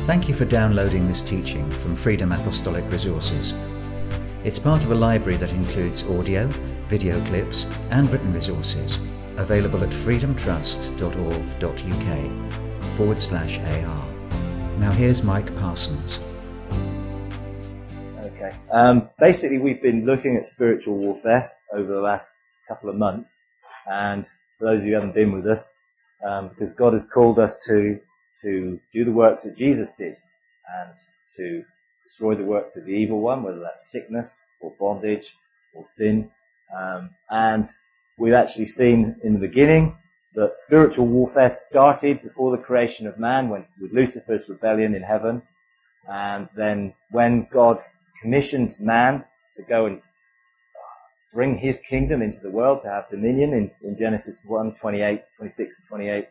Thank you for downloading this teaching from Freedom Apostolic Resources. It's part of a library that includes audio, video clips, and written resources available at freedomtrust.org.uk/AR. Now here's Mike Parsons. Okay. Basically, we've been looking at spiritual warfare over the last couple of months, and for those of you who haven't been with us, because God has called us to do the works that Jesus did, and to destroy the works of the evil one, whether that's sickness or bondage or sin. And we've actually seen in the beginning that spiritual warfare started before the creation of man, with Lucifer's rebellion in heaven. And then when God commissioned man to go and bring his kingdom into the world, to have dominion in Genesis 1:26 and 28,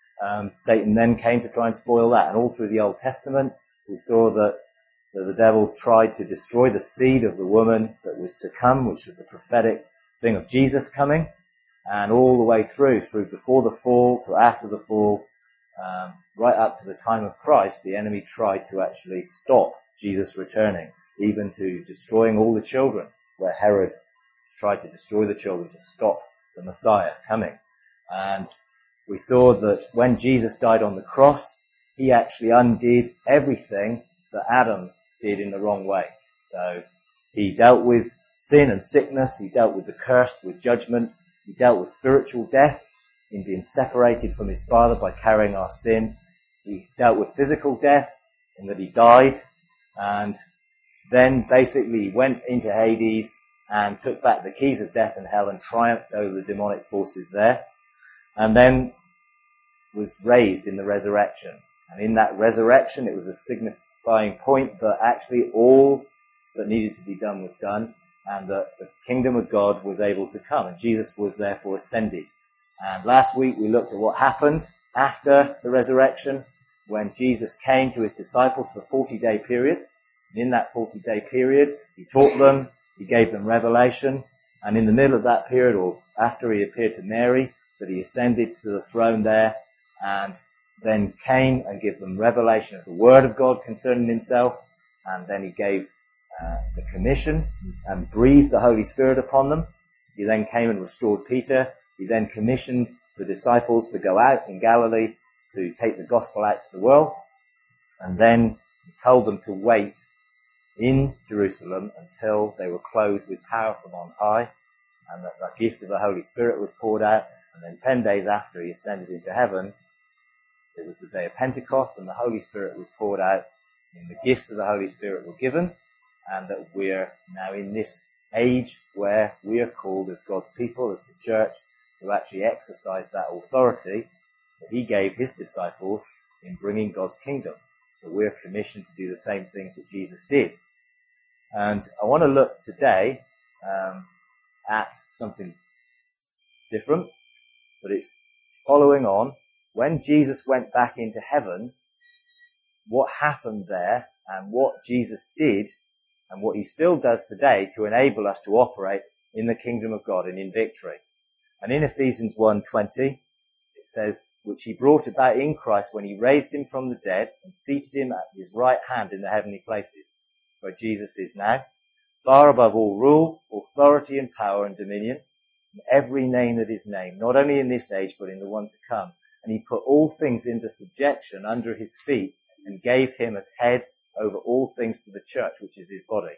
Satan then came to try and spoil that. And all through the Old Testament, we saw that the devil tried to destroy the seed of the woman that was to come, which was a prophetic thing of Jesus coming. And all the way through before the fall to after the fall, right up to the time of Christ, the enemy tried to actually stop Jesus returning, even to destroying all the children, where Herod tried to destroy the children to stop the Messiah coming. And we saw that when Jesus died on the cross, he actually undid everything that Adam did in the wrong way. So he dealt with sin and sickness, he dealt with the curse, with judgment, he dealt with spiritual death in being separated from his Father by carrying our sin. He dealt with physical death in that he died, and then basically he went into Hades and took back the keys of death and hell and triumphed over the demonic forces there. And then was raised in the resurrection. And in that resurrection, it was a signifying point that actually all that needed to be done was done, and that the kingdom of God was able to come, and Jesus was therefore ascended. And last week we looked at what happened after the resurrection, when Jesus came to his disciples for a 40-day period. And in that 40-day period, he taught them, he gave them revelation, and in the middle of that period, or after he appeared to Mary, that he ascended to the throne there, and then came and gave them revelation of the Word of God concerning himself, and then he gave the commission and breathed the Holy Spirit upon them. He then came and restored Peter. He then commissioned the disciples to go out in Galilee to take the gospel out to the world, and then he told them to wait in Jerusalem until they were clothed with power from on high, and that the gift of the Holy Spirit was poured out. And then 10 days after he ascended into heaven, it was the day of Pentecost, and the Holy Spirit was poured out, and the gifts of the Holy Spirit were given, and that we're now in this age where we are called as God's people, as the church, to actually exercise that authority that he gave his disciples in bringing God's kingdom. So we're commissioned to do the same things that Jesus did. And I want to look today at something different, but it's following on. When Jesus went back into heaven, what happened there, and what Jesus did, and what he still does today to enable us to operate in the kingdom of God and in victory. And in Ephesians 1:20, it says, which he brought about in Christ when he raised him from the dead and seated him at his right hand in the heavenly places, where Jesus is now, far above all rule, authority and power and dominion, and every name that is named, not only in this age, but in the one to come. And he put all things into subjection under his feet, and gave him as head over all things to the church, which is his body.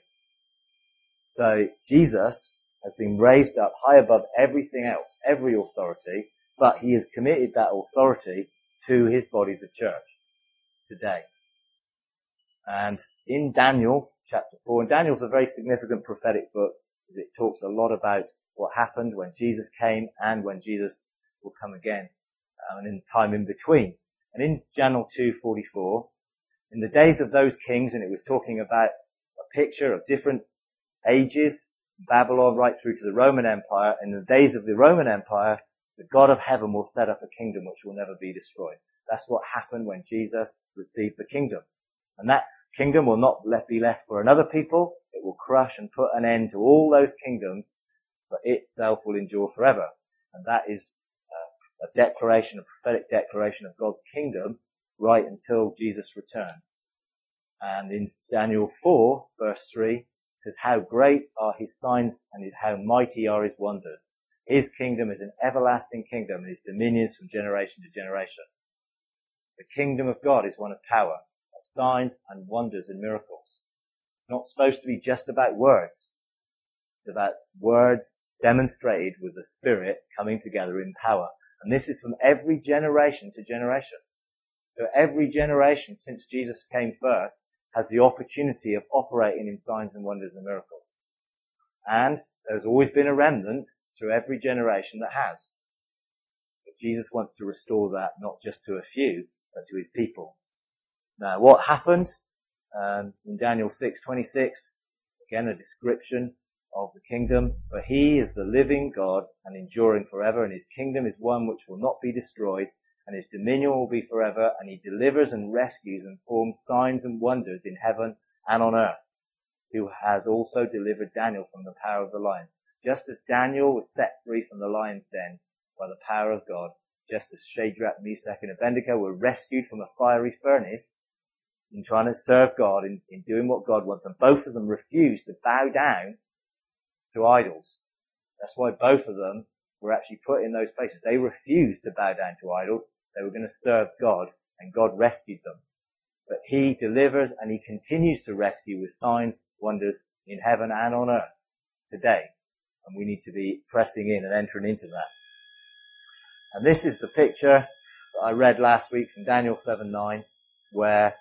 So Jesus has been raised up high above everything else, every authority, but he has committed that authority to his body, the church, today. And in Daniel chapter 4, and Daniel's a very significant prophetic book, because it talks a lot about what happened when Jesus came and when Jesus will come again, and in time in between. And in Daniel 2:44, in the days of those kings, and it was talking about a picture of different ages, Babylon right through to the Roman Empire. In the days of the Roman Empire, the God of heaven will set up a kingdom which will never be destroyed. That's what happened when Jesus received the kingdom. And that kingdom will not be left for another people. It will crush and put an end to all those kingdoms, but itself will endure forever. And that is a declaration, a prophetic declaration of God's kingdom right until Jesus returns. And in Daniel 4, verse 3, it says, how great are his signs and how mighty are his wonders. His kingdom is an everlasting kingdom, and his dominions from generation to generation. The kingdom of God is one of power, of signs and wonders and miracles. It's not supposed to be just about words. It's about words demonstrated with the Spirit coming together in power. And this is from every generation to generation. So every generation since Jesus came first has the opportunity of operating in signs and wonders and miracles. And there's always been a remnant through every generation that has. But Jesus wants to restore that not just to a few, but to his people. Now, what happened in Daniel 6:26? Again, a description of the kingdom. For he is the living God and enduring forever, and his kingdom is one which will not be destroyed, and his dominion will be forever, and he delivers and rescues and forms signs and wonders in heaven and on earth, who has also delivered Daniel from the power of the lions. Just as Daniel was set free from the lion's den by the power of God, just as Shadrach, Meshach, and Abednego were rescued from a fiery furnace in trying to serve God, in doing what God wants, and both of them refused to bow down to idols. That's why both of them were actually put in those places. They refused to bow down to idols. They were going to serve God, and God rescued them. But he delivers and he continues to rescue with signs, wonders in heaven and on earth today. And we need to be pressing in and entering into that. And this is the picture that I read last week from Daniel 7:9, where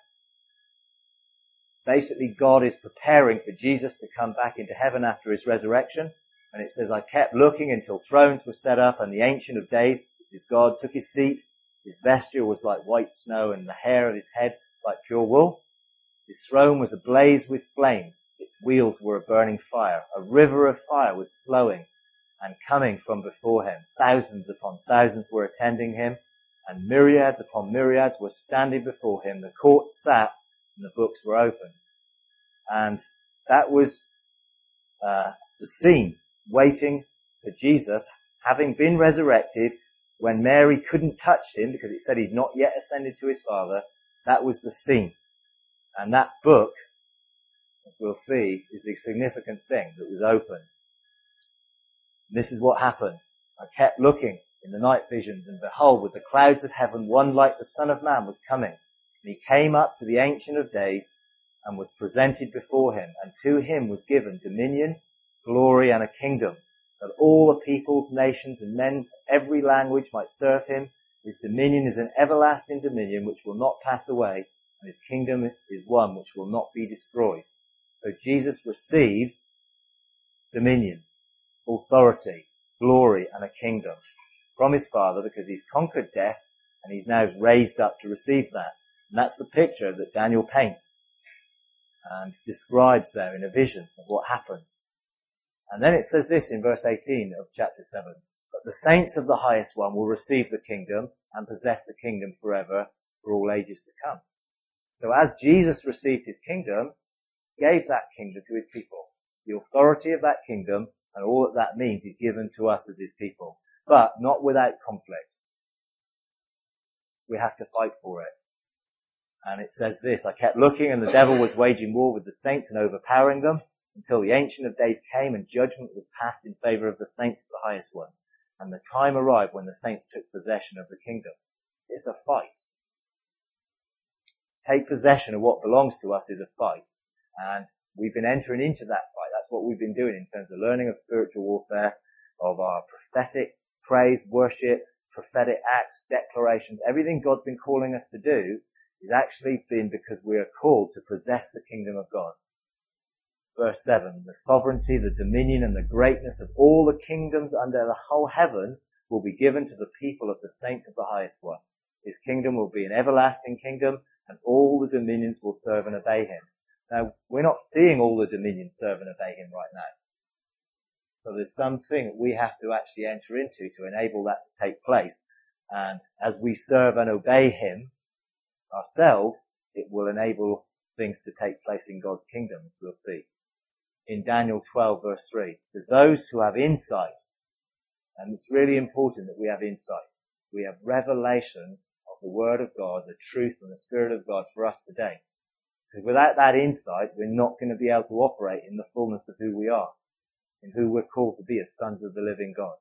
basically God is preparing for Jesus to come back into heaven after his resurrection. And it says, I kept looking until thrones were set up, and the Ancient of Days, which is God, took his seat. His vesture was like white snow, and the hair of his head like pure wool. His throne was ablaze with flames. Its wheels were a burning fire. A river of fire was flowing and coming from before him. Thousands upon thousands were attending him, and myriads upon myriads were standing before him. The court sat, and the books were opened. And that was the scene, waiting for Jesus, having been resurrected, when Mary couldn't touch him because it said he'd not yet ascended to his Father. That was the scene. And that book, as we'll see, is a significant thing that was opened. And this is what happened. I kept looking in the night visions, and behold, with the clouds of heaven, one like the Son of Man was coming. And he came up to the Ancient of Days and was presented before him. And to him was given dominion, glory, and a kingdom, that all the peoples, nations, and men of every language might serve him. His dominion is an everlasting dominion which will not pass away, and his kingdom is one which will not be destroyed. So Jesus receives dominion, authority, glory, and a kingdom from his Father, because he's conquered death and he's now raised up to receive that. And that's the picture that Daniel paints and describes there in a vision of what happened. And then it says this in verse 18 of chapter 7. But the saints of the highest one will receive the kingdom and possess the kingdom forever for all ages to come. So as Jesus received his kingdom, he gave that kingdom to his people. The authority of that kingdom and all that that means is given to us as his people. But not without conflict. We have to fight for it. And it says this, I kept looking, and the devil was waging war with the saints and overpowering them, until the Ancient of Days came and judgment was passed in favor of the saints of the highest one. And the time arrived when the saints took possession of the kingdom. It's a fight. To take possession of what belongs to us is a fight. And we've been entering into that fight. That's what we've been doing in terms of learning of spiritual warfare, of our prophetic praise, worship, prophetic acts, declarations. Everything God's been calling us to do is actually been because we are called to possess the kingdom of God. Verse 7, the sovereignty, the dominion, and the greatness of all the kingdoms under the whole heaven will be given to the people of the saints of the highest one. His kingdom will be an everlasting kingdom, and all the dominions will serve and obey him. Now, we're not seeing all the dominions serve and obey him right now. So there's something that we have to actually enter into to enable that to take place. And as we serve and obey him ourselves, it will enable things to take place in God's kingdom, as we'll see. In Daniel 12 verse 3, it says, those who have insight, and it's really important that we have insight. We have revelation of the Word of God, the truth and the Spirit of God for us today. Because without that insight, we're not going to be able to operate in the fullness of who we are, in who we're called to be as sons of the living God.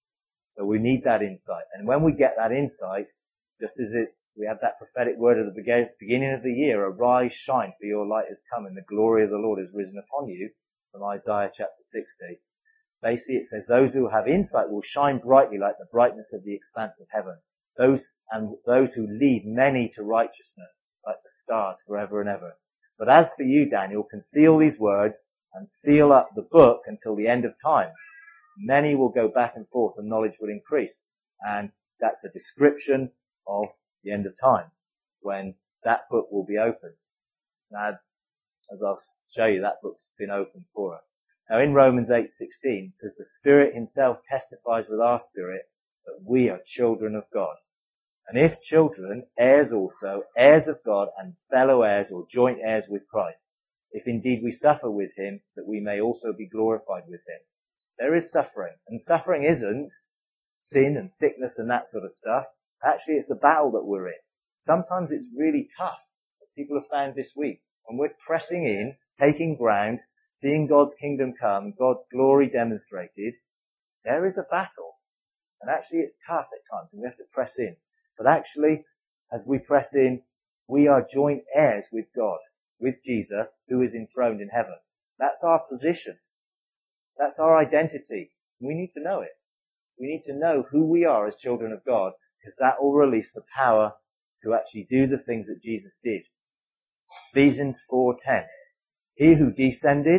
So we need that insight. And when we get that insight, just as we have that prophetic word at the beginning of the year, arise, shine, for your light has come and the glory of the Lord has risen upon you, from Isaiah chapter 60. Basically it says those who have insight will shine brightly like the brightness of the expanse of heaven. Those who lead many to righteousness like the stars forever and ever. But as for you, Daniel, conceal these words and seal up the book until the end of time. Many will go back and forth and knowledge will increase. And that's a description of the end of time, when that book will be opened. Now, as I'll show you, that book's been opened for us. Now in Romans 8:16, it says, the Spirit himself testifies with our spirit that we are children of God. And if children, heirs also, heirs of God and fellow heirs or joint heirs with Christ, if indeed we suffer with him, so that we may also be glorified with him. There is suffering, and suffering isn't sin and sickness and that sort of stuff. Actually, it's the battle that we're in. Sometimes it's really tough, as people have found this week. When we're pressing in, taking ground, seeing God's kingdom come, God's glory demonstrated, there is a battle. And actually it's tough at times, and we have to press in. But actually, as we press in, we are joint heirs with God, with Jesus, who is enthroned in heaven. That's our position. That's our identity. We need to know it. We need to know who we are as children of God, because that will release the power to actually do the things that Jesus did. Ephesians 4:10. He who descended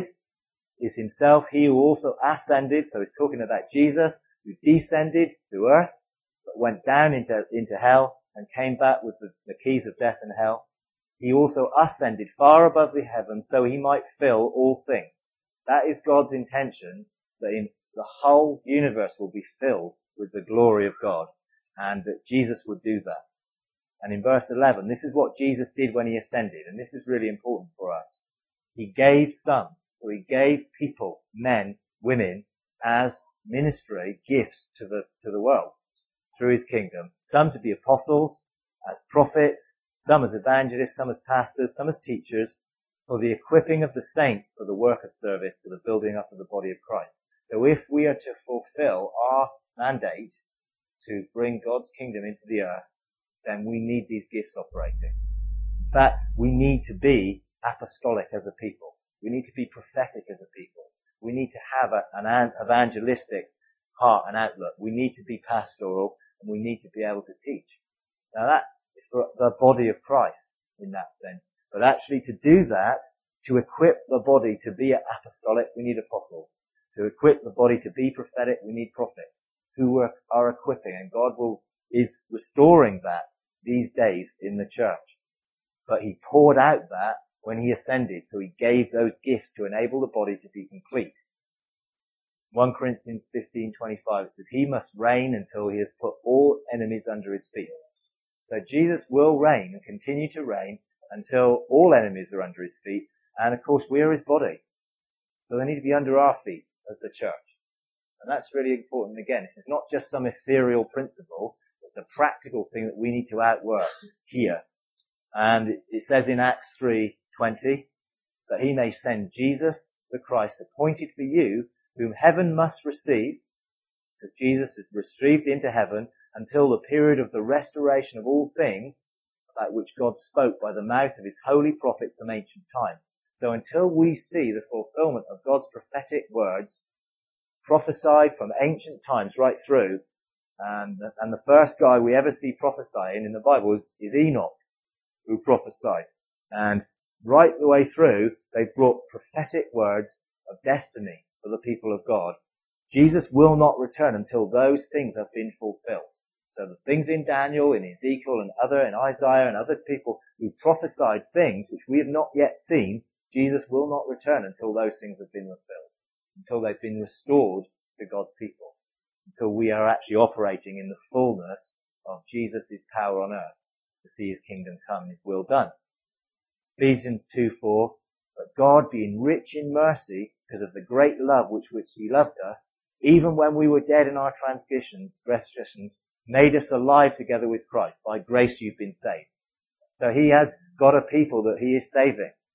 is himself he who also ascended. So he's talking about Jesus, who descended to earth, but went down into hell and came back with the keys of death and hell. He also ascended far above the heavens so he might fill all things. That is God's intention, that in the whole universe will be filled with the glory of God, and that Jesus would do that. And in verse 11, this is what Jesus did when he ascended, and this is really important for us. He gave some, so he gave people, men, women, as ministry gifts to the world through his kingdom. Some to be apostles, as prophets, some as evangelists, some as pastors, some as teachers, for the equipping of the saints for the work of service to the building up of the body of Christ. So if we are to fulfill our mandate to bring God's kingdom into the earth, then we need these gifts operating. In fact, we need to be apostolic as a people. We need to be prophetic as a people. We need to have an evangelistic heart and outlook. We need to be pastoral, and we need to be able to teach. Now that is for the body of Christ in that sense. But actually to do that, to equip the body to be apostolic, we need apostles. To equip the body to be prophetic, we need prophets who are equipping, and God is restoring that these days in the church. But he poured out that when he ascended, so he gave those gifts to enable the body to be complete. 1 Corinthians 15:25, it says, he must reign until he has put all enemies under his feet. So Jesus will reign and continue to reign until all enemies are under his feet. And of course, we are his body. So they need to be under our feet as the church. And that's really important. Again, this is not just some ethereal principle. It's a practical thing that we need to outwork here. And it says in Acts 3:20 that he may send Jesus, the Christ, appointed for you, whom heaven must receive, because Jesus is received into heaven until the period of the restoration of all things, about which God spoke by the mouth of his holy prophets from ancient time. So until we see the fulfillment of God's prophetic words, prophesied from ancient times right through, and the first guy we ever see prophesying in the Bible is Enoch, who prophesied. And right the way through, they brought prophetic words of destiny for the people of God. Jesus will not return until those things have been fulfilled. So the things in Daniel, in Ezekiel, and in Isaiah, and other people who prophesied things which we have not yet seen, Jesus will not return until those things have been fulfilled, until they've been restored to God's people, until we are actually operating in the fullness of Jesus' power on earth to see his kingdom come and his will done. Ephesians 2:4, but God, being rich in mercy, because of the great love which he loved us, even when we were dead in our transgressions, made us alive together with Christ. By grace you've been saved. So he has got a people that he is saving.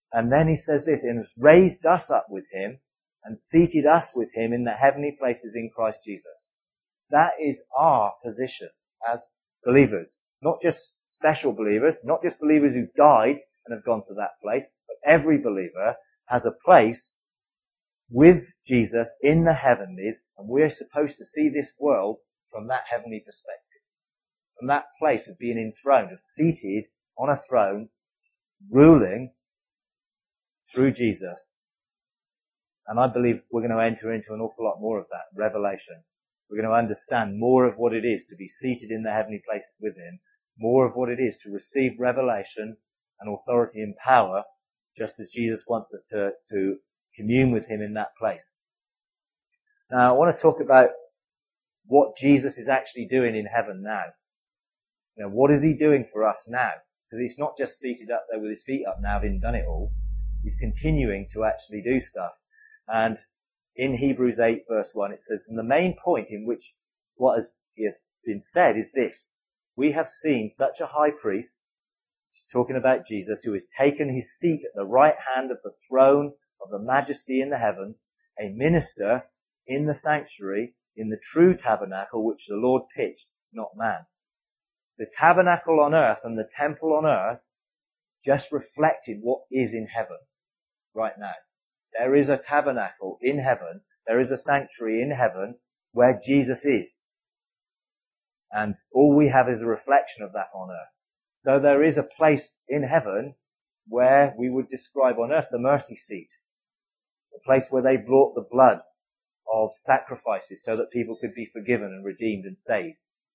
And then he says this, and has raised us up with him and seated us with him in the heavenly places in Christ Jesus. That is our position as believers. Not just special believers, not just believers who died and have gone to that place, but every believer has a place with Jesus in the heavenlies, and we're supposed to see this world from that heavenly perspective. From that place of being enthroned, of seated on a throne, ruling through Jesus. And I believe we're going to enter into an awful lot more of that revelation. We're going to understand more of what it is to be seated in the heavenly places with him, more of what it is to receive revelation and authority and power, just as Jesus wants us to commune with him in that place. Now, I want to talk about what Jesus is actually doing in heaven now. You know, what is he doing for us now? Because he's not just seated up there with his feet up now, having done it all. He's continuing to actually do stuff. And in Hebrews 8 verse 1 it says, and the main point in which what has been said is this: we have seen such a high priest, she's talking about Jesus, who has taken his seat at the right hand of the throne of the majesty in the heavens, a minister in the sanctuary, in the true tabernacle which the Lord pitched, not man. The tabernacle on earth and the temple on earth just reflected what is in heaven right now. There is a tabernacle in heaven, there is a sanctuary in heaven where Jesus is. And all we have is a reflection of that on earth. So there is a place in heaven where we would describe on earth the mercy seat. The place where they brought the blood of sacrifices so that people could be forgiven and redeemed and saved.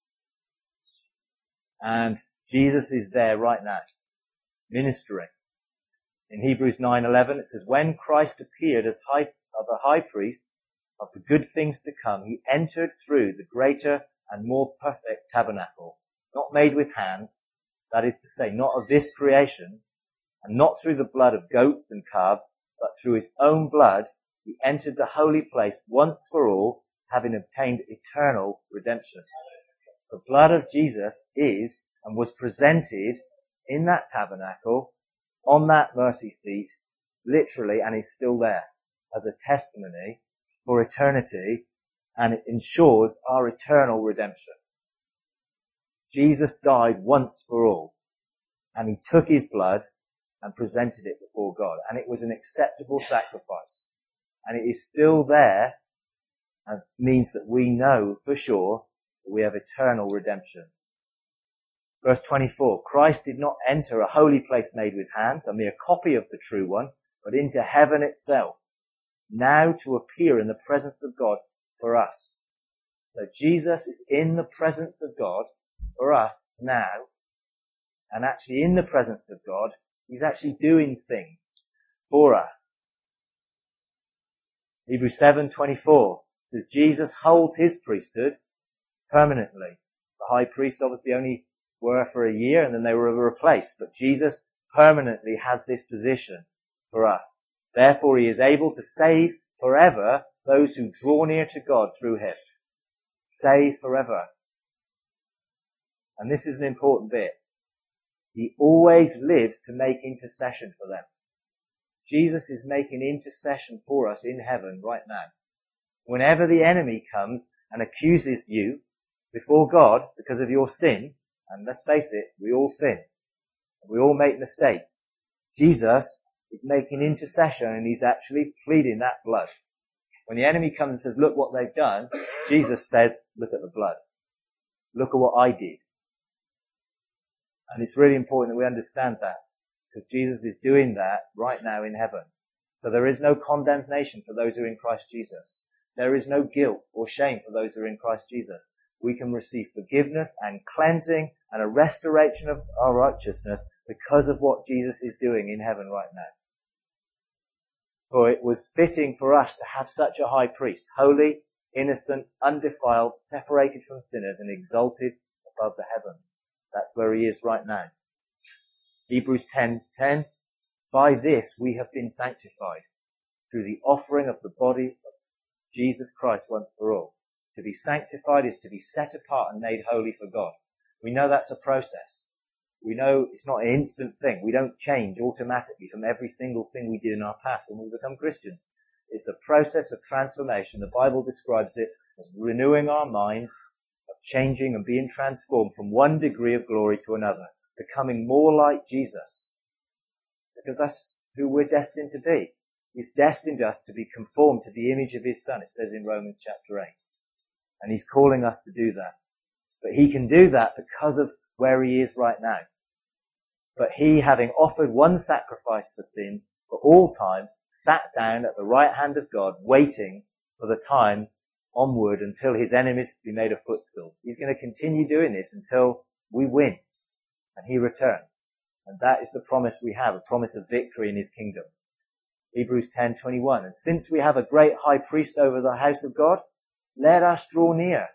And Jesus is there right now, ministering. In Hebrews 9:11 it says, when Christ appeared as the high priest of the good things to come, he entered through the greater and more perfect tabernacle, not made with hands, that is to say, not of this creation, and not through the blood of goats and calves, but through his own blood, he entered the holy place once for all, having obtained eternal redemption. The blood of Jesus is and was presented in that tabernacle, on that mercy seat, literally, and is still there as a testimony for eternity, and it ensures our eternal redemption. Jesus died once for all, and he took his blood and presented it before God, and it was an acceptable sacrifice, and it is still there, and means that we know for sure that we have eternal redemption. Verse 24, Christ did not enter a holy place made with hands, a mere copy of the true one, but into heaven itself, now to appear in the presence of God for us. So Jesus is in the presence of God for us now, and actually in the presence of God, he's actually doing things for us. Hebrews 7:24 says Jesus holds his priesthood permanently. The high priests obviously only were for a year and then they were replaced, but Jesus permanently has this position for us. Therefore he is able to save forever those who draw near to God through him. Save forever. And this is an important bit. He always lives to make intercession for them. Jesus is making intercession for us in heaven right now. Whenever the enemy comes and accuses you before God because of your sin, and let's face it, we all sin. We all make mistakes. Jesus is making intercession and he's actually pleading that blood. When the enemy comes and says, look what they've done, Jesus says, look at the blood. Look at what I did. And it's really important that we understand that, because Jesus is doing that right now in heaven. So there is no condemnation for those who are in Christ Jesus. There is no guilt or shame for those who are in Christ Jesus. We can receive forgiveness and cleansing and a restoration of our righteousness because of what Jesus is doing in heaven right now. For it was fitting for us to have such a high priest, holy, innocent, undefiled, separated from sinners and exalted above the heavens. That's where he is right now. Hebrews 10:10, by this we have been sanctified through the offering of the body of Jesus Christ once for all. To be sanctified is to be set apart and made holy for God. We know that's a process. We know it's not an instant thing. We don't change automatically from every single thing we did in our past when we become Christians. It's a process of transformation. The Bible describes it as renewing our minds, of changing and being transformed from one degree of glory to another, becoming more like Jesus. Because that's who we're destined to be. He's destined us to be conformed to the image of his Son, it says in Romans chapter 8. And he's calling us to do that. But he can do that because of where he is right now. But he, having offered one sacrifice for sins for all time, sat down at the right hand of God, waiting for the time onward until his enemies be made a footstool. He's going to continue doing this until we win and he returns. And that is the promise we have, a promise of victory in his kingdom. Hebrews 10:21. And since we have a great high priest over the house of God, let us draw near.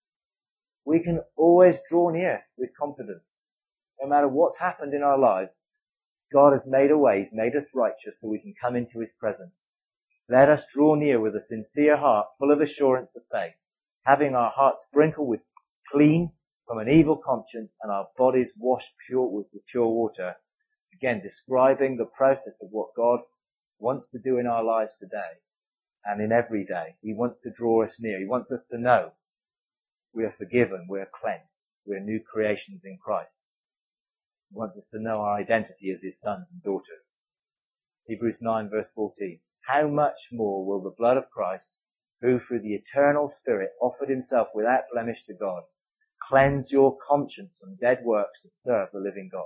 We can always draw near with confidence. No matter what's happened in our lives, God has made a way. He's made us righteous so we can come into his presence. Let us draw near with a sincere heart, full of assurance of faith, having our hearts sprinkled with clean from an evil conscience and our bodies washed pure with pure water. Again, describing the process of what God wants to do in our lives today and in every day. He wants to draw us near. He wants us to know we are forgiven, we are cleansed, we are new creations in Christ. He wants us to know our identity as his sons and daughters. Hebrews 9 verse 14. How much more will the blood of Christ, who through the eternal Spirit offered himself without blemish to God, cleanse your conscience from dead works to serve the living God?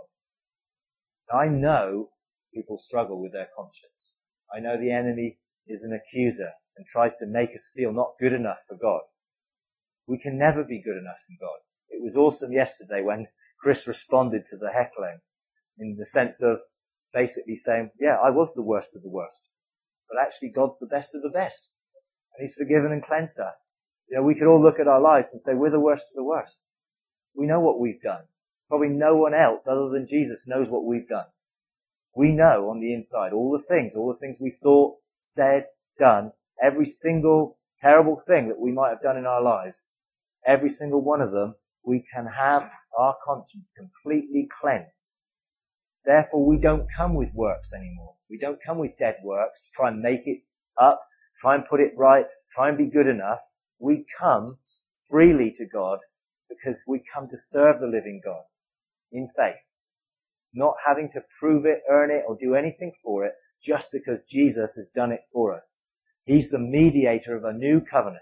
Now, I know people struggle with their conscience. I know the enemy is an accuser and tries to make us feel not good enough for God. We can never be good enough for God. It was awesome yesterday when Chris responded to the heckling in the sense of basically saying, yeah, I was the worst of the worst, but actually God's the best of the best. And he's forgiven and cleansed us. You know, we could all look at our lives and say, we're the worst of the worst. We know what we've done. Probably no one else other than Jesus knows what we've done. We know on the inside all the things we thought, said, done, every single terrible thing that we might have done in our lives, every single one of them, we can have our conscience completely cleansed. Therefore, we don't come with works anymore. We don't come with dead works to try and make it up, try and put it right, try and be good enough. We come freely to God because we come to serve the living God in faith, not having to prove it, earn it, or do anything for it, just because Jesus has done it for us. He's the mediator of a new covenant,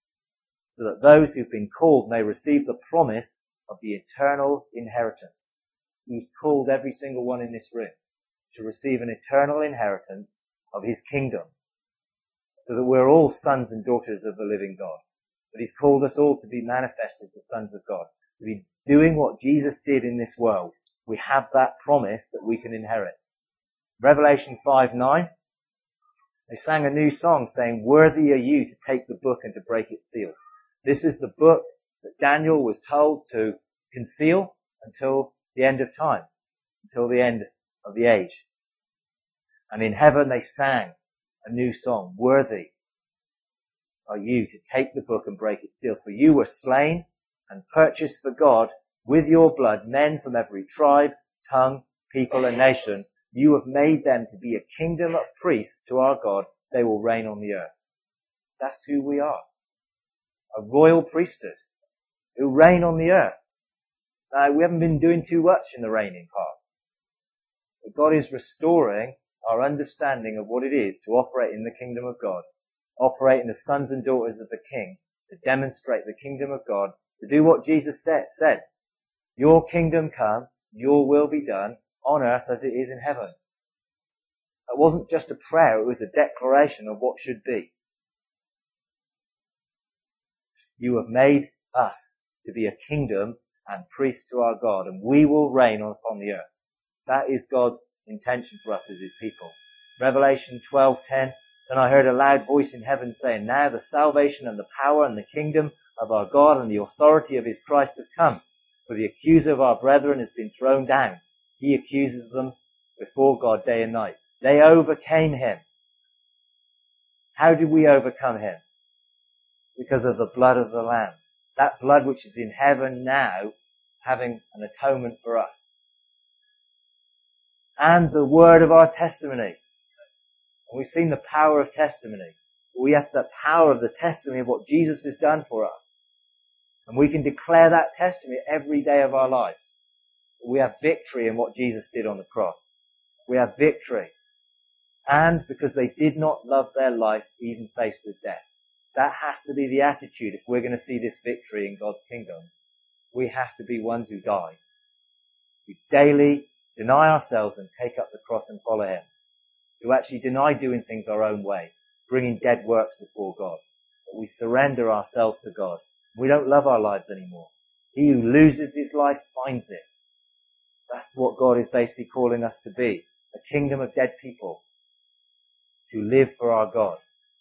so that those who've been called may receive the promise of the eternal inheritance. He's called every single one in this room to receive an eternal inheritance of his kingdom, so that we're all sons and daughters of the living God. But he's called us all to be manifested as the sons of God, to be doing what Jesus did in this world. We have that promise that we can inherit. Revelation 5:9, they sang a new song saying, worthy are you to take the book and to break its seals. This is the book that Daniel was told to conceal until the end of time, until the end of the age. And in heaven they sang a new song, worthy are you to take the book and break its seals. For you were slain and purchased for God with your blood men from every tribe, tongue, people and nation. You have made them to be a kingdom of priests to our God. They will reign on the earth. That's who we are. A royal priesthood who reign on the earth. Now, we haven't been doing too much in the reigning part. But God is restoring our understanding of what it is to operate in the kingdom of God, operate in the sons and daughters of the King, to demonstrate the kingdom of God, to do what Jesus said. Your kingdom come, your will be done on earth as it is in heaven. That wasn't just a prayer, it was a declaration of what should be. You have made us to be a kingdom and priests to our God, and we will reign upon the earth. That is God's intention for us as his people. Revelation 12:10, then I heard a loud voice in heaven saying, now the salvation and the power and the kingdom of our God and the authority of his Christ have come. For the accuser of our brethren has been thrown down. He accuses them before God day and night. They overcame him. How did we overcome him? Because of the blood of the Lamb. That blood which is in heaven now, having an atonement for us. and the word of our testimony. And we've seen the power of testimony. We have the power of the testimony of what Jesus has done for us. And we can declare that testimony every day of our lives. We have victory in what Jesus did on the cross. We have victory. And because they did not love their life even faced with death. That has to be the attitude if we're going to see this victory in God's kingdom. We have to be ones who die. We daily deny ourselves and take up the cross and follow him. Who actually deny doing things our own way, bringing dead works before God. But we surrender ourselves to God. We don't love our lives anymore. He who loses his life finds it. That's what God is basically calling us to be. A kingdom of dead people who live for our God.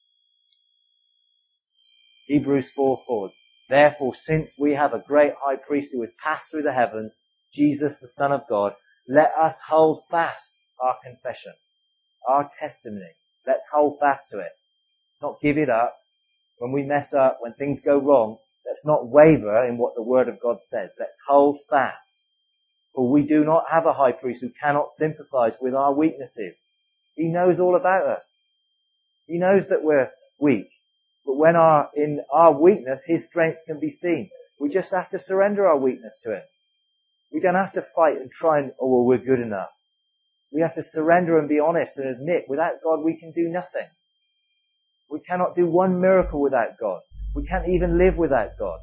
Hebrews 4:4. Therefore, since we have a great high priest who has passed through the heavens, Jesus, the Son of God, let us hold fast our confession, our testimony. Let's hold fast to it. Let's not give it up. When we mess up, when things go wrong, let's not waver in what the Word of God says. Let's hold fast. For we do not have a high priest who cannot sympathize with our weaknesses. He knows all about us. He knows that we're weak. But when in our weakness, his strength can be seen. We just have to surrender our weakness to him. We don't have to fight and try and, oh, well, we're good enough. We have to surrender and be honest and admit without God we can do nothing. We cannot do one miracle without God. We can't even live without God.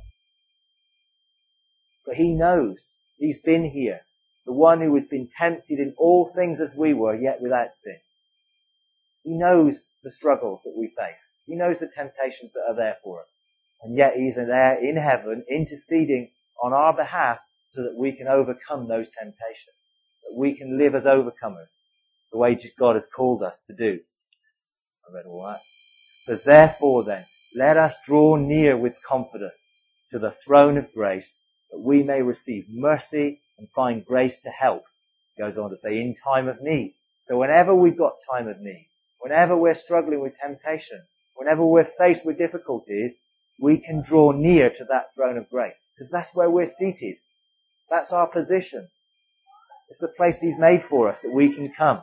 But he knows. He's been here. The one who has been tempted in all things as we were, yet without sin. He knows the struggles that we face. He knows the temptations that are there for us. And yet he's there in heaven interceding on our behalf so that we can overcome those temptations. That we can live as overcomers. The way God has called us to do. I read all that. It says, therefore then, let us draw near with confidence to the throne of grace that we may receive mercy and find grace to help. It goes on to say, in time of need. So whenever we've got time of need, whenever we're struggling with temptation, whenever we're faced with difficulties, we can draw near to that throne of grace. Because that's where we're seated. That's our position. It's the place he's made for us that we can come.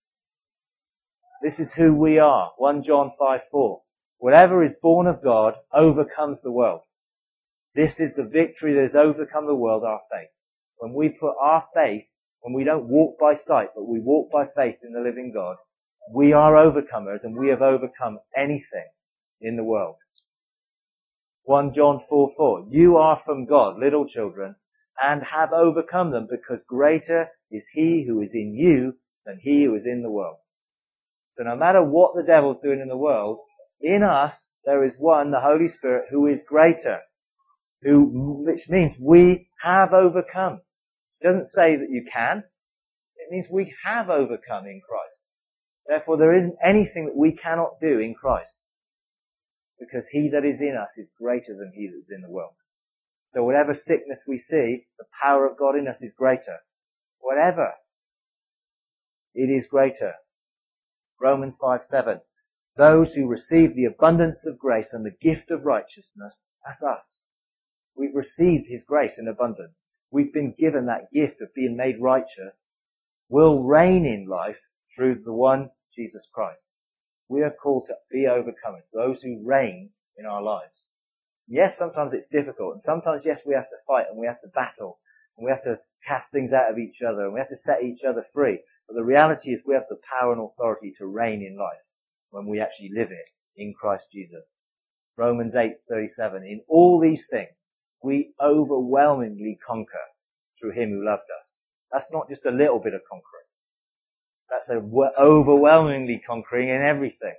This is who we are. 1 John 5:4. Whatever is born of God overcomes the world. This is the victory that has overcome the world, our faith. When we put our faith, when we don't walk by sight, but we walk by faith in the living God, we are overcomers and we have overcome anything in the world. 1 John 4:4. You are from God, little children, and have overcome them, because greater is he who is in you than he who is in the world. So no matter what the devil's doing in the world, in us there is one, the Holy Spirit, who is greater, which means we have overcome. It doesn't say that you can. It means we have overcome in Christ. Therefore, there isn't anything that we cannot do in Christ, because he that is in us is greater than he that is in the world. So whatever sickness we see, the power of God in us is greater. Whatever, it is greater. Romans 5:7. Those who receive the abundance of grace and the gift of righteousness, that's us. We've received his grace in abundance. We've been given that gift of being made righteous. Will reign in life through the one, Jesus Christ. We are called to be overcomers, those who reign in our lives. Yes, sometimes it's difficult, and sometimes, yes, we have to fight, and we have to battle, and we have to cast things out of each other, and we have to set each other free. But the reality is we have the power and authority to reign in life when we actually live it in Christ Jesus. Romans 8:37. In all these things, we overwhelmingly conquer through him who loved us. That's not just a little bit of conquering. That's overwhelmingly conquering in everything.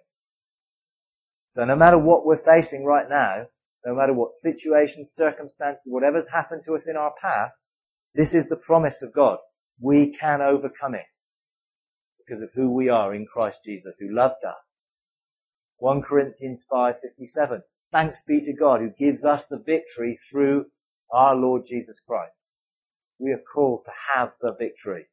So no matter what we're facing right now, no matter what situations, circumstances, whatever's happened to us in our past, this is the promise of God. We can overcome it because of who we are in Christ Jesus, who loved us. 1 Corinthians 5:57. Thanks be to God who gives us the victory through our Lord Jesus Christ. We are called to have the victory.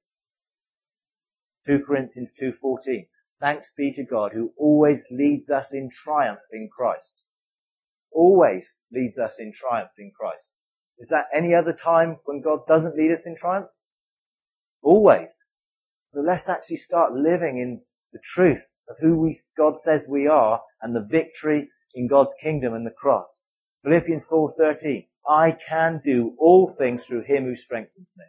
2 Corinthians 2:14. Thanks be to God who always leads us in triumph in Christ. Always leads us in triumph in Christ. Is that any other time when God doesn't lead us in triumph? Always. So let's actually start living in the truth of who God says we are and the victory in God's kingdom and the cross. Philippians 4:13. I can do all things through him who strengthens me.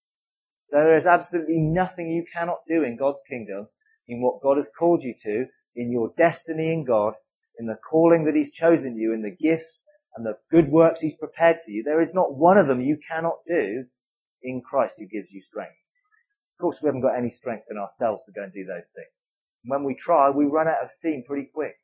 So there is absolutely nothing you cannot do in God's kingdom, in what God has called you to, in your destiny in God, in the calling that he's chosen you, in the gifts and the good works he's prepared for you. There is not one of them you cannot do in Christ who gives you strength. Of course, we haven't got any strength in ourselves to go and do those things. And when we try, we run out of steam pretty quick.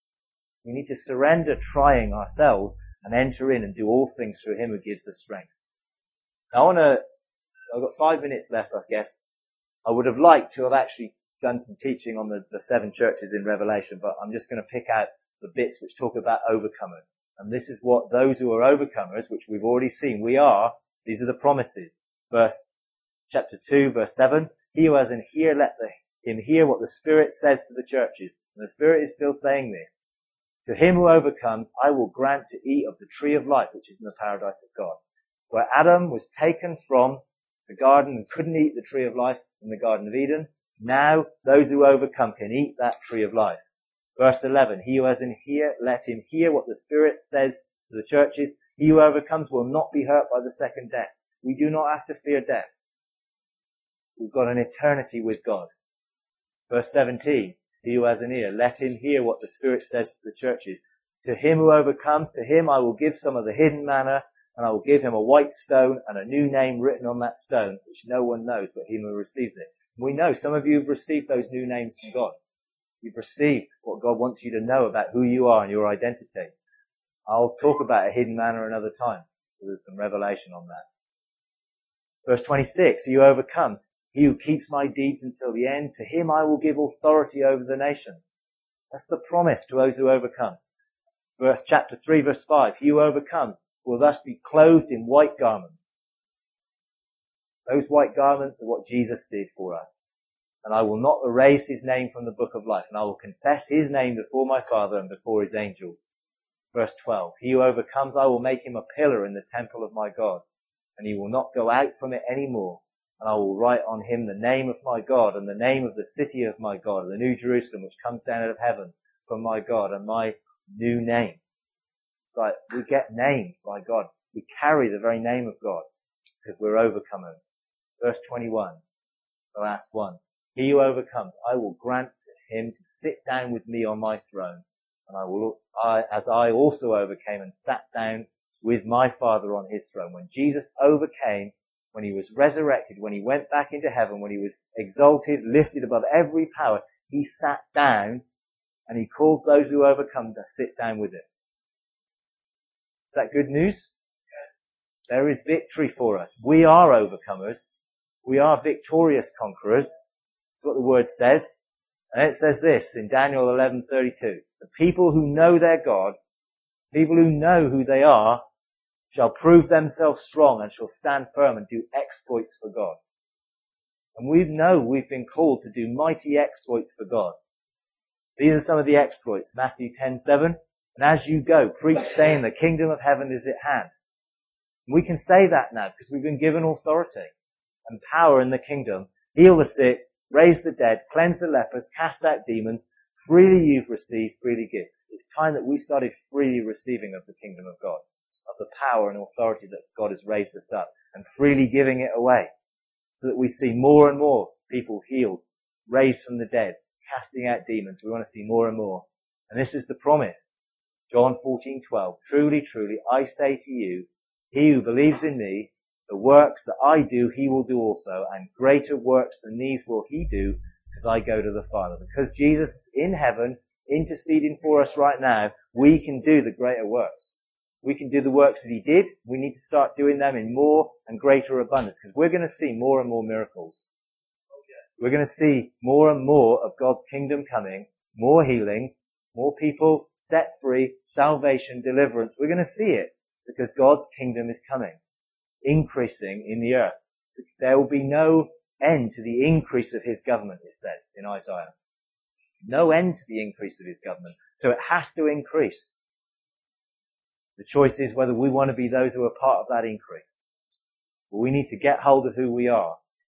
We need to surrender trying ourselves and enter in and do all things through him who gives us strength. Now I've got 5 minutes left, I guess. I would have liked to have actually done some teaching on the 7 churches in Revelation, but I'm just going to pick out the bits which talk about overcomers. And this is what those who are overcomers, which we've already seen, we are, these are the promises. Chapter 2, verse 7, he who has an ear, let him hear what the Spirit says to the churches. And the Spirit is still saying this. To him who overcomes, I will grant to eat of the tree of life, which is in the paradise of God. Where Adam was taken from the garden and couldn't eat the tree of life in the Garden of Eden, now those who overcome can eat that tree of life. Verse 11, he who has an ear, let him hear what the Spirit says to the churches. He who overcomes will not be hurt by the second death. We do not have to fear death. We've got an eternity with God. Verse 17, he who has an ear, let him hear what the Spirit says to the churches. To him who overcomes, to him I will give some of the hidden manna, and I will give him a white stone and a new name written on that stone, which no one knows but him who receives it. We know some of you have received those new names from God. You've received what God wants you to know about who you are and your identity. I'll talk about a hidden manna another time. There's some revelation on that. Verse 26, he who overcomes, he who keeps my deeds until the end, to him I will give authority over the nations. That's the promise to those who overcome. Chapter 3, verse 5, he who overcomes will thus be clothed in white garments. Those white garments are what Jesus did for us. And I will not erase his name from the book of life, and I will confess his name before my Father and before his angels. Verse 12, he who overcomes, I will make him a pillar in the temple of my God, and he will not go out from it any more. And I will write on him the name of my God and the name of the city of my God, the new Jerusalem which comes down out of heaven from my God, and my new name. It's like we get named by God. We carry the very name of God because we're overcomers. Verse 21, the last one. He who overcomes, I will grant to him to sit down with me on my throne, and as I also overcame and sat down with my Father on his throne. When Jesus overcame, when he was resurrected, when he went back into heaven, when he was exalted, lifted above every power, he sat down and he calls those who overcome to sit down with him. Is that good news? Yes. There is victory for us. We are overcomers. We are victorious conquerors. That's what the word says. And it says this in Daniel 11:32. The people who know their God, people who know who they are, shall prove themselves strong and shall stand firm and do exploits for God. And we know we've been called to do mighty exploits for God. These are some of the exploits. Matthew 10:7. And as you go, preach saying the kingdom of heaven is at hand. And we can say that now because we've been given authority and power in the kingdom. Heal the sick, raise the dead, cleanse the lepers, cast out demons. Freely you've received, freely give. It's time that we started freely receiving of the kingdom of God, of the power and authority that God has raised us up, and freely giving it away, so that we see more and more people healed, raised from the dead, casting out demons. We want to see more and more. And this is the promise. John 14:12. Truly, truly, I say to you, he who believes in me, the works that I do, he will do also, and greater works than these will he do, because I go to the Father. Because Jesus is in heaven, interceding for us right now, we can do the greater works. We can do the works that he did. We need to start doing them in more and greater abundance, because we're going to see more and more miracles. We're going to see more and more of God's kingdom coming, more healings, more people set free, salvation, deliverance. We're going to see it because God's kingdom is coming, increasing in the earth. There will be no end to the increase of his government, it says in Isaiah. No end to the increase of his government. So it has to increase. The choice is whether we want to be those who are part of that increase. But we need to get hold of who we are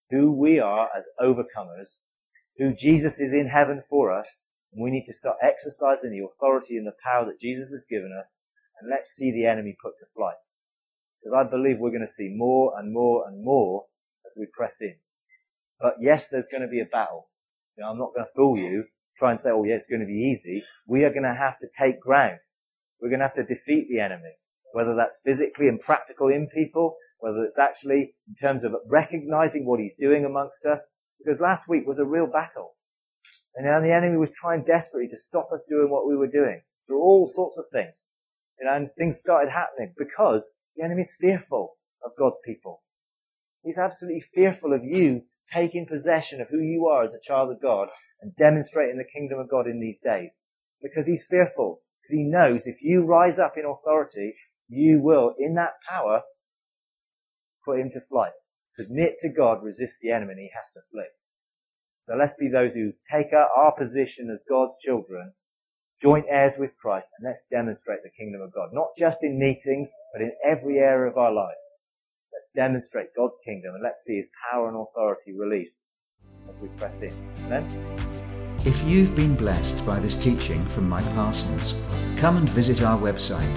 who we are as overcomers, who Jesus is in heaven for us, and we need to start exercising the authority and the power that Jesus has given us, and let's see the enemy put to flight. Because I believe we're going to see more and more and more as we press in. But yes, there's going to be a battle. I'm not going to fool you, try and say, oh yeah, it's going to be easy. We are going to have to take ground. We're going to have to defeat the enemy. Whether that's physically and practical in people, whether it's actually in terms of recognizing what he's doing amongst us. Because last week was a real battle. And the enemy was trying desperately to stop us doing what we were doing through all sorts of things. And things started happening because the enemy is fearful of God's people. He's absolutely fearful of you taking possession of who you are as a child of God and demonstrating the kingdom of God in these days. Because he's fearful. Because he knows if you rise up in authority, you will, in that power, put him to flight. Submit to God, resist the enemy, and he has to flee. So let's be those who take our position as God's children, joint heirs with Christ, and let's demonstrate the kingdom of God. Not just in meetings, but in every area of our lives. Let's demonstrate God's kingdom, and let's see his power and authority released as we press in. Amen? If you've been blessed by this teaching from Mike Parsons, come and visit our website,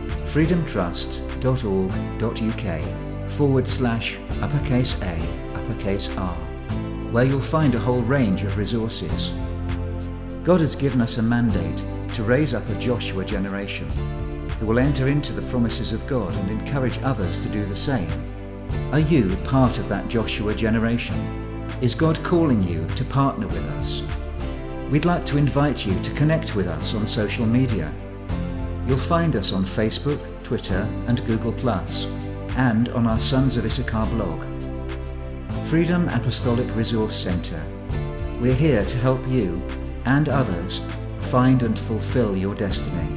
freedomtrust.org.uk/A_R, where you'll find a whole range of resources. God has given us a mandate to raise up a Joshua generation who will enter into the promises of God and encourage others to do the same. Are you part of that Joshua generation? Is God calling you to partner with us? We'd like to invite you to connect with us on social media. You'll find us on Facebook, Twitter and Google+, and on our Sons of Issachar blog. Freedom Apostolic Resource Centre. We're here to help you and others find and fulfill your destiny.